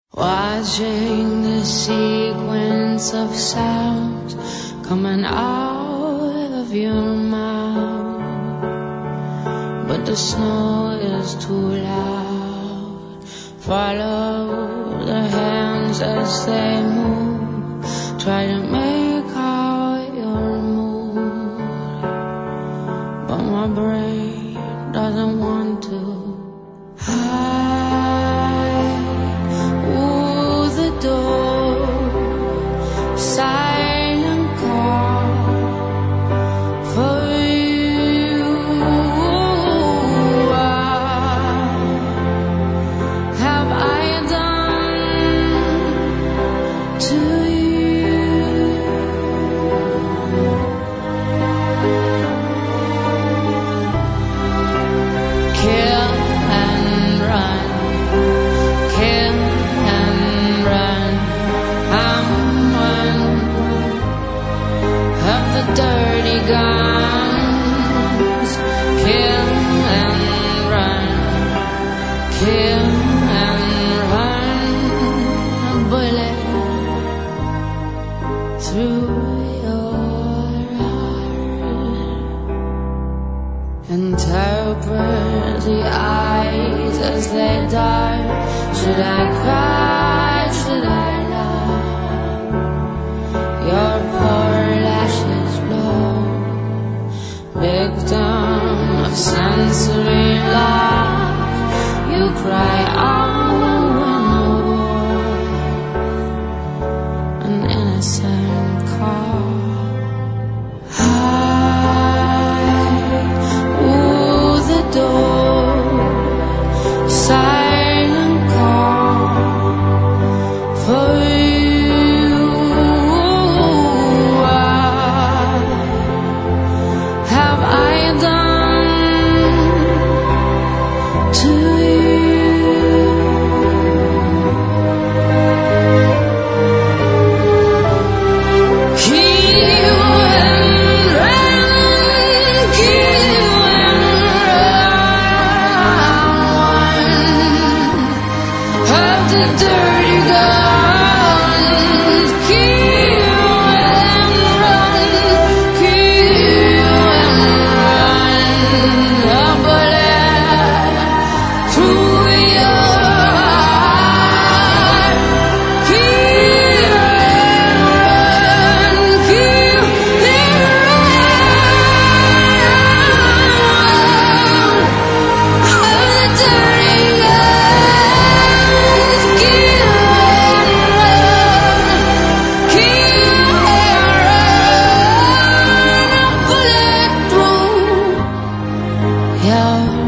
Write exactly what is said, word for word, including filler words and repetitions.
Watching the sequence of sounds coming out of your mouth, but the snow is too loud. Follow the hands as they move, try to make out your mood, but my brain doesn't want to. Silent call for you. What have I done to you? Kill and run, kill and run. I'm the dirty guns. Kill and run, kill and run. A bullet through your heart. Interpret the eyes as they dart. Should I cry? Should I laugh? Your poor lashes blow, victim of sensory loss. You cry out when a boy, an innocent call. High, ooh, the door, silent call for you. The dirty guns, kill and run, kill and run. A bullet through your heart. Kill and run, kill and run. Of the dirty guns. Yeah.